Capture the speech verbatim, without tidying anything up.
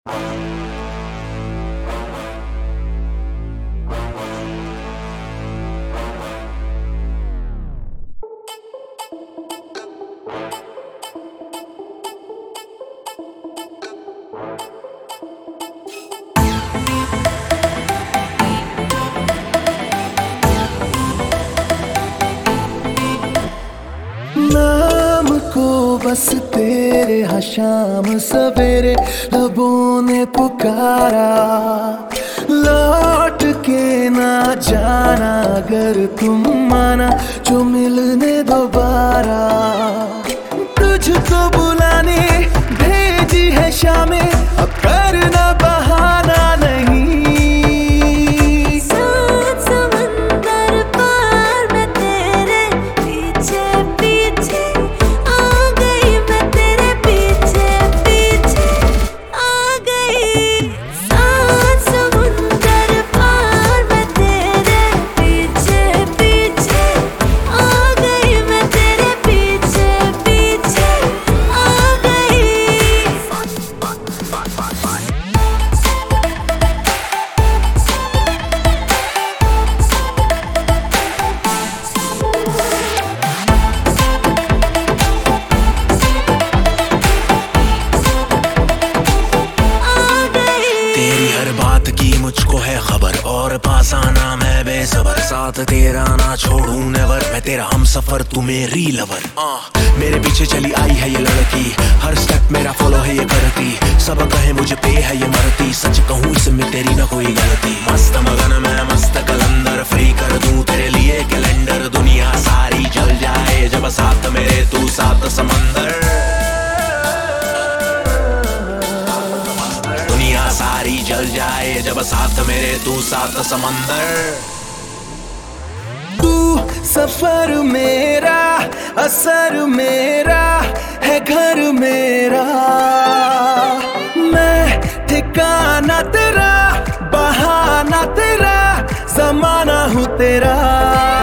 नाम को बस तेरे हाँ शाम सवेरे लबों ने पुकारा, लौट के ना जाना अगर तुम माना जो मिलने दोबारा। तुझको बुलाने भेजी है शामें, अब करना बहाना नहीं। मुझको है खबर और पास आना मैं बेसबर, साथ तेरा ना छोड़ूं नेवर, मैं तेरा हम सफर तू मेरी लवर। आ, मेरे पीछे चली आई है ये लड़की, हर स्टेप मेरा फॉलो है ये करती, सब कहे मुझे पे है ये मरती, सच कहूँ इसमें तेरी ना कोई गलती। मस्त मगन मैं मस्त कलंदर, फ्री कर दूं तेरे लिए कैलेंडर, दुनिया सारी जल जाए जब साथ मेरे तू साथ समंदर, सारी जल जाए जब साथ मेरे तू साथ समंदर। तू सफर मेरा, असर मेरा है घर मेरा, मैं ठिकाना तेरा, बहाना तेरा, ज़माना हूँ तेरा।